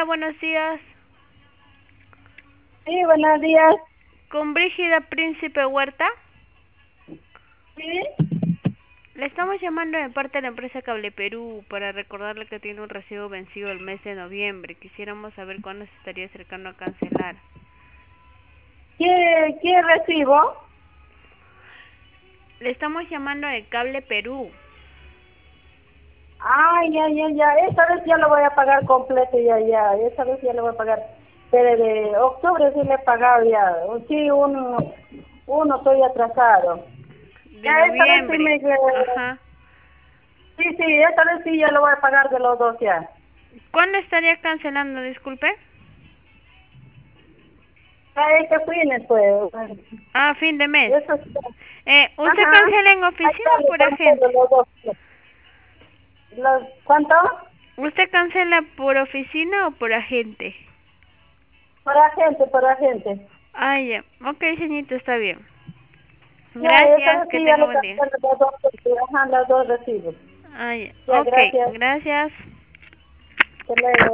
Hola, buenos días. Sí, buenos días. ¿Con Brígida Príncipe Huerta? Sí. Le estamos llamando de parte de la empresa Cable Perú para recordarle que tiene un recibo vencido el mes de noviembre. Quisiéramos saber cuándo se estaría acercando a cancelar. ¿Qué recibo? Le estamos llamando de Cable Perú. Ay, ya. Esta vez ya lo voy a pagar completo, ya. Esta vez ya lo voy a pagar. Pero de octubre sí le he pagado ya. Sí, uno estoy atrasado. De Ya, esta vez sí noviembre. Ajá. sí, esta vez sí ya lo voy a pagar de los dos ya. ¿Cuándo estaría cancelando, disculpe? Ya, este fines, pues. Ah, fin de mes. Eso sí. ¿Usted Ajá. cancela en Ahí oficina está, o le por pago de agente? los dos. ¿Cuánto? ¿Usted cancela por oficina o por agente? Por agente. Ah, ya. Ok, señorito, está bien. Ya, esta Gracias, vez que sí ya tenga le buen día. cancelo los dos, ajá, los dos recibos. Ah, ya. Ya, Ok, gracias. gracias. Hasta luego.